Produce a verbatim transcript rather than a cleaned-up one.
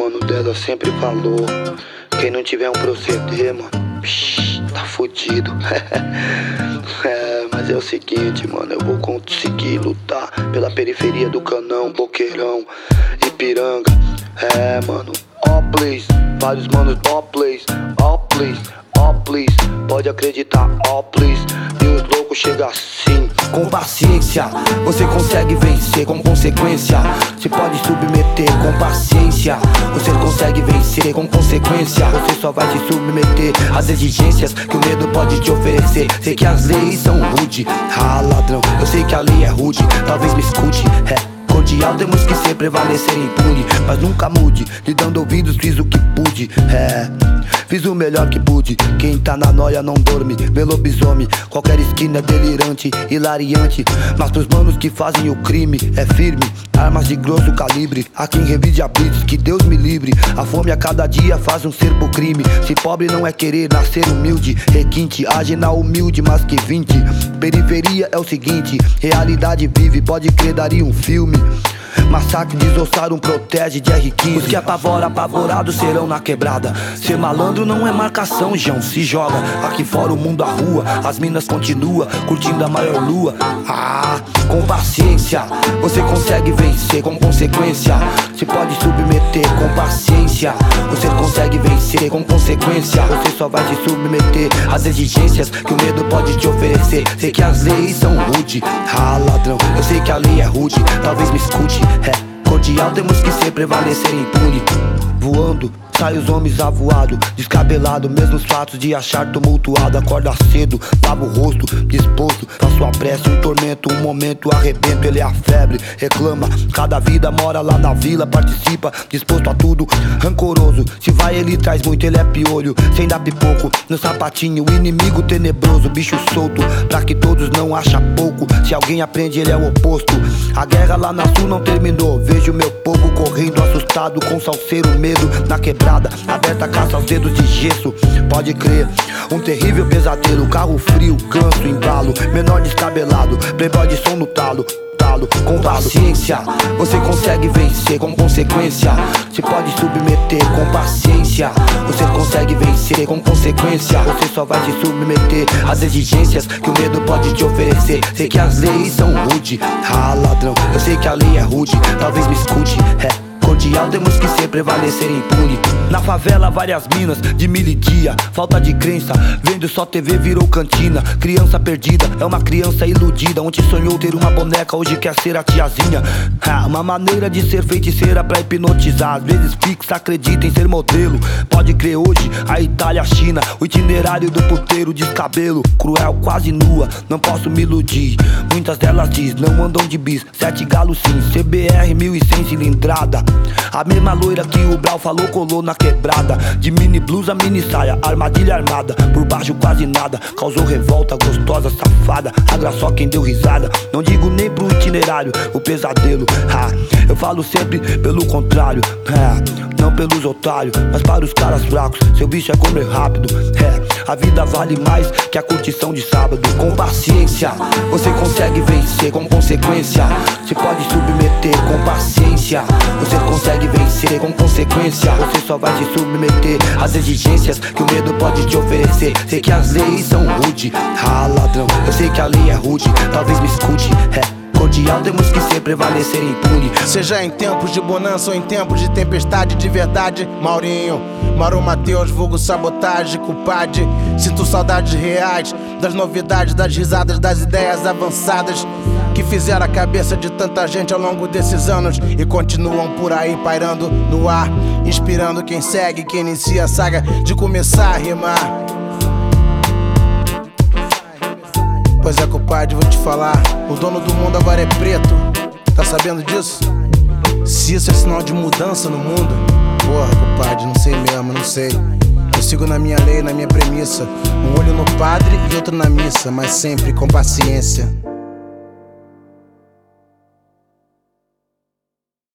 mano dela sempre falou: quem não tiver um proceder, mano, psh, tá fudido. É, mas é o seguinte, mano, eu vou conseguir lutar pela periferia do Canão, Boqueirão, Ipiranga. É, mano, oh please, vários manos, oh please, oh please, oh please, pode acreditar, oh please. E os loucos chegam assim. Com paciência, você consegue vencer. Com consequência, você pode submeter. Com paciência, você consegue vencer. Com consequência, você só vai se submeter às exigências que o medo pode te oferecer. Sei que as leis são rude, ah ladrão, eu sei que a lei é rude. Talvez me escute, é cordial, temos que ser prevalecer impune. Mas nunca mude, lhe dando ouvidos fiz o que pude. É, fiz o melhor que pude. Quem tá na noia não dorme, vê lobisomem. Qualquer esquina é delirante, hilariante. Mas pros manos que fazem o crime é firme, armas de grosso calibre. A quem revide a blitz, que Deus me livre. A fome a cada dia faz um ser pro crime. Se pobre não é querer nascer humilde, requinte, age na humilde mais que vinte. Periferia é o seguinte, realidade vive, pode crer, daria um filme. Massacre, desossar um protege de R quinze. Os que apavora, apavorados serão na quebrada. Ser malandro não é marcação, João, se joga. Aqui fora o mundo, a rua, as minas continua curtindo a maior lua. Ah, com paciência, você consegue vencer. Com consequência, você pode submeter. Com paciência, você consegue vencer. Com consequência, você só vai se submeter às exigências que o medo pode te oferecer. Sei que as leis são rude, ah ladrão, eu sei que a lei é rude. Talvez me escute, é cordial, temos que ser prevalecer impune. Voando, sai os homens avoado, descabelado, mesmos fatos de achar tumultuado. Acorda cedo, lava o rosto, disposto, faço a prece, um tormento, um momento, arrebento, ele é a febre, reclama, cada vida mora lá na vila, participa, disposto a tudo, rancoroso, se vai ele traz muito, ele é piolho, sem dar pipoco, no sapatinho, o inimigo tenebroso, bicho solto, pra que todos não achem pouco, se alguém aprende ele é o oposto. A guerra lá na sul não terminou, vejo meu povo correndo assustado, com salseiro medo na quebrada, aberta a caça aos dedos de gesso. Pode crer, um terrível pesadelo, carro frio, ganso, embalo, menor descabelado, playboy de som no talo. Com paciência, você consegue vencer. Com consequência, você pode submeter. Com paciência, você consegue vencer. Com consequência, você só vai se submeter às exigências que o medo pode te oferecer. Sei que as leis são rude, ah ladrão, eu sei que a lei é rude. Talvez me escute, é cordial, temos que ser prevalecer impune. Na favela várias minas de militia, falta de crença, vendo só T V virou cantina. Criança perdida, é uma criança iludida. Ontem sonhou ter uma boneca, hoje quer ser a tiazinha. Ah, uma maneira de ser feiticeira pra hipnotizar. Às vezes fixa, acredita em ser modelo. Pode crer hoje, a Itália, a China, o itinerário do puteiro, descabelo, cruel, quase nua, não posso me iludir. Muitas delas diz, não andam de bis, sete galos sim, C B R mil e cem cilindrada. A mesma loira que o Brau falou colou na quebrada. De mini blusa, mini saia, armadilha armada, por baixo quase nada, causou revolta, gostosa, safada. Agra só quem deu risada, não digo nem pro itinerário, o pesadelo. Ah, eu falo sempre pelo contrário, ah, não pelos otários, mas para os caras fracos. Seu bicho é comer rápido, é, a vida vale mais que a curtição de sábado. Com paciência, você consegue vencer. Com consequência, você pode submeter. Com paciência, você consegue vencer. Com consequência, você só vai se submeter às exigências que o medo pode te oferecer. Sei que as leis são rude, ah ladrão, eu sei que a lei é rude. Talvez me escute, é cordial, temos que ser prevalecer impune. Seja em tempos de bonança ou em tempos de tempestade de verdade, Maurinho, Mauro Mateus, vulgo sabotagem, culpade. Sinto saudades reais, das novidades, das risadas, das ideias avançadas que fizeram a cabeça de tanta gente ao longo desses anos e continuam por aí pairando no ar, inspirando quem segue, quem inicia a saga de começar a rimar. Pois é, compadre, vou te falar, o dono do mundo agora é preto, tá sabendo disso? Se isso é sinal de mudança no mundo, porra, compadre, não sei mesmo, não sei. Eu sigo na minha lei, na minha premissa, um olho no padre e outro na missa, mas sempre com paciência.